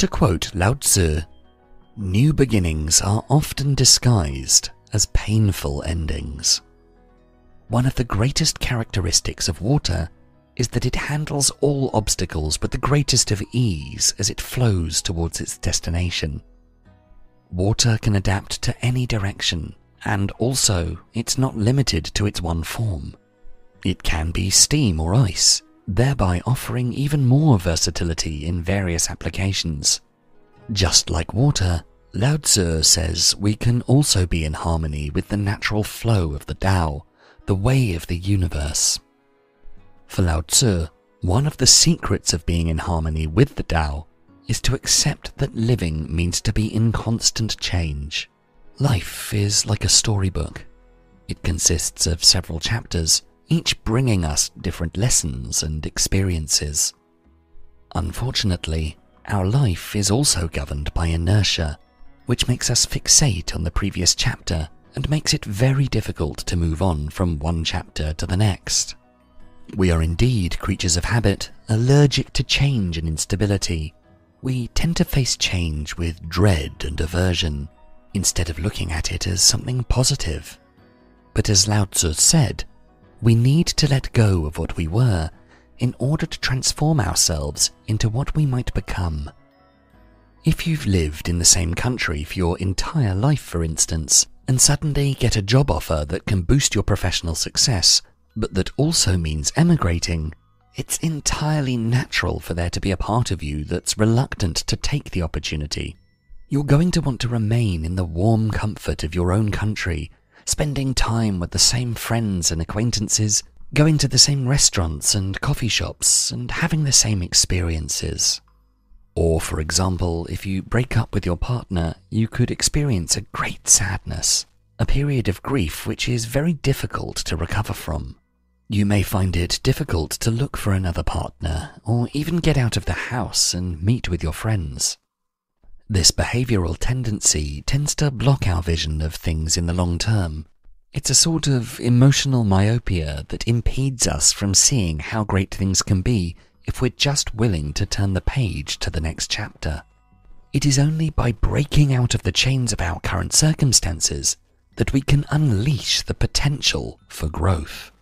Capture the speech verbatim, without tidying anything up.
To quote Lao Tzu, "New beginnings are often disguised as painful endings." One of the greatest characteristics of water is that it handles all obstacles with the greatest of ease as it flows towards its destination. Water can adapt to any direction, and also it's not limited to its one form. It can be steam or ice, thereby offering even more versatility in various applications. Just like water, Lao Tzu says we can also be in harmony with the natural flow of the Tao, the way of the universe. For Lao Tzu, one of the secrets of being in harmony with the Tao is to accept that living means to be in constant change. Life is like a storybook. It consists of several chapters, each bringing us different lessons and experiences. Unfortunately, our life is also governed by inertia, which makes us fixate on the previous chapter and makes it very difficult to move on from one chapter to the next. We are indeed creatures of habit, allergic to change and instability. We tend to face change with dread and aversion, instead of looking at it as something positive. But as Lao Tzu said, we need to let go of what we were in order to transform ourselves into what we might become. If you've lived in the same country for your entire life, for instance, and suddenly get a job offer that can boost your professional success, but that also means emigrating, it's entirely natural for there to be a part of you that's reluctant to take the opportunity. You're going to want to remain in the warm comfort of your own country, spending time with the same friends and acquaintances, going to the same restaurants and coffee shops, and having the same experiences. Or, for example, if you break up with your partner, you could experience a great sadness, a period of grief which is very difficult to recover from. You may find it difficult to look for another partner, or even get out of the house and meet with your friends. This behavioral tendency tends to block our vision of things in the long term. It's a sort of emotional myopia that impedes us from seeing how great things can be if we're just willing to turn the page to the next chapter. It is only by breaking out of the chains of our current circumstances that we can unleash the potential for growth.